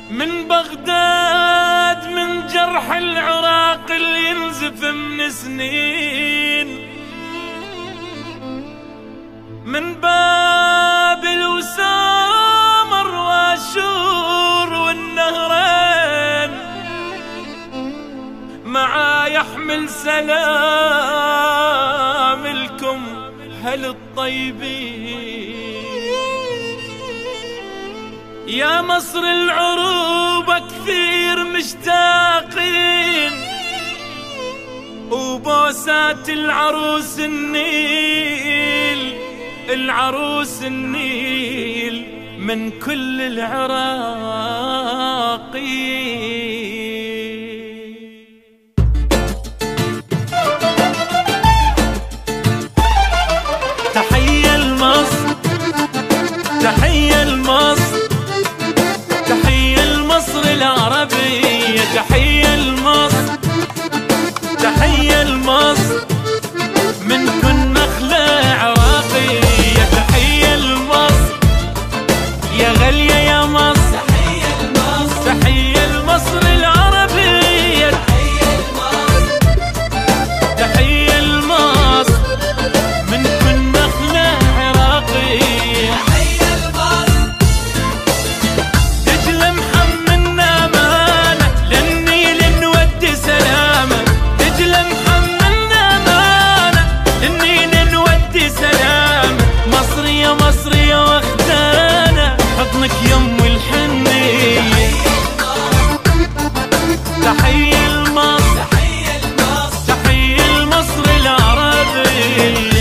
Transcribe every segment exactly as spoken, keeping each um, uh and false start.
من بغداد، من جرح العراق اللي ينزف من سنين، من بابل وسامر واشور والنهرين، معا يحمل سلام لكم هل الطيبين. يا مصر العروبة كثير مشتاقين، وبوسات العروس النيل، العروس النيل من كل العراقين. تحية لمصر، تحية لمصر، تحية لمصر العربية، تحية لمصر، تحية لمصر من كل نخلة عراقية. تحية لمصر يا غالية يا مصر، تحية لمصر، تحية لمصر العربية، تحية لمصر، تحية لمصر من كل نخلة عراقية. تحية لمصر دجلة محملنا أمانة، للنيل نودي سلامة، دجلة محملنا أمانة، للنيل نودي سلامة. مصر يا مصر يا وخدانا، حضنك يم الحنية. تحية لمصر، تحية لمصر، تحية لمصر العربية.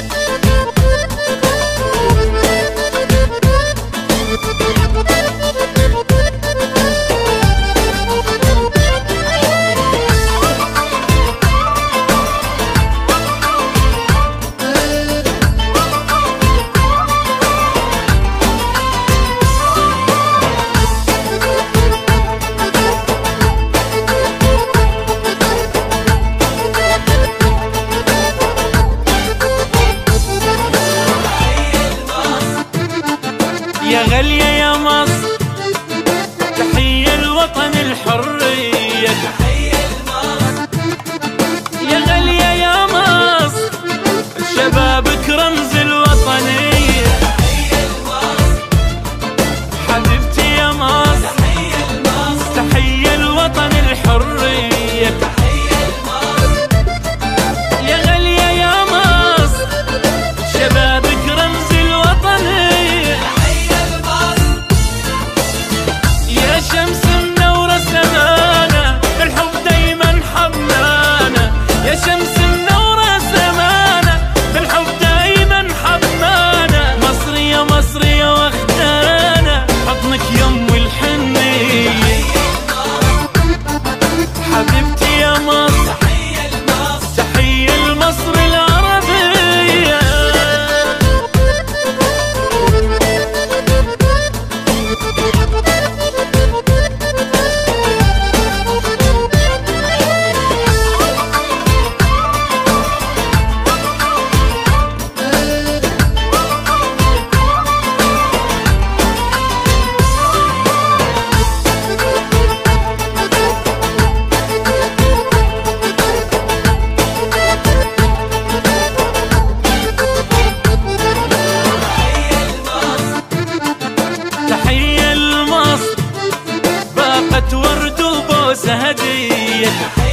يا غالية يا مصر، تحية الوطن الحرية، تحية لمصر. يا غالية يا مصر، شبابك رمز الوطنية، تحية لمصر. حبيبتي يا مصر، تحية لمصر، تحية الوطن الحرية، تحية لمصر. يا غالية يا مصر، شبابك رمز الوطنية. شمس منورة سمانة، الحب دايما حمانا، يا شمس منورة سمانة، الحب دايما حمانا. مصر يا مصر يا وخدانا، حضنك يم الحنية. حبيبتي يا مصر، تحية لمصر، تحية لمصر العربية. تحية لمصر باقة ورد وبوسة هدية.